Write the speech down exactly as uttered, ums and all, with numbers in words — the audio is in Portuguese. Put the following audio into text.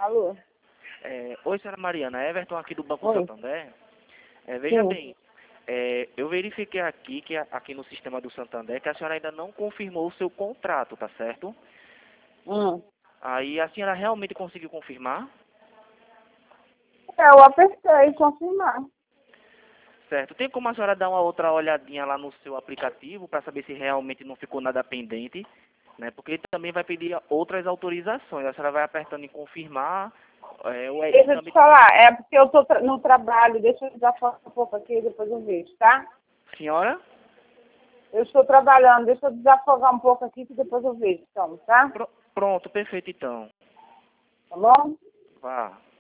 Alô? É, oi, senhora Mariana, Everton aqui do Banco Oi. Santander. É, veja Sim. bem, é, eu verifiquei aqui, que a- aqui no sistema do Santander, que a senhora ainda não confirmou o seu contrato, tá certo? Hum. Aí a senhora realmente conseguiu confirmar? Eu apertei confirmar. Certo. Tem como a senhora dar uma outra olhadinha lá no seu aplicativo para saber se realmente não ficou nada pendente, né? Porque ele também vai pedir outras autorizações. A senhora vai apertando em confirmar, é, o Edson Deixa eu te também... falar, é porque eu tô tra- no trabalho, deixa eu desafogar um pouco aqui e depois eu vejo, tá? Senhora? Eu estou trabalhando, deixa eu desafogar um pouco aqui que depois eu vejo, então, tá? Pro- pronto, perfeito então. Tá bom? Vá.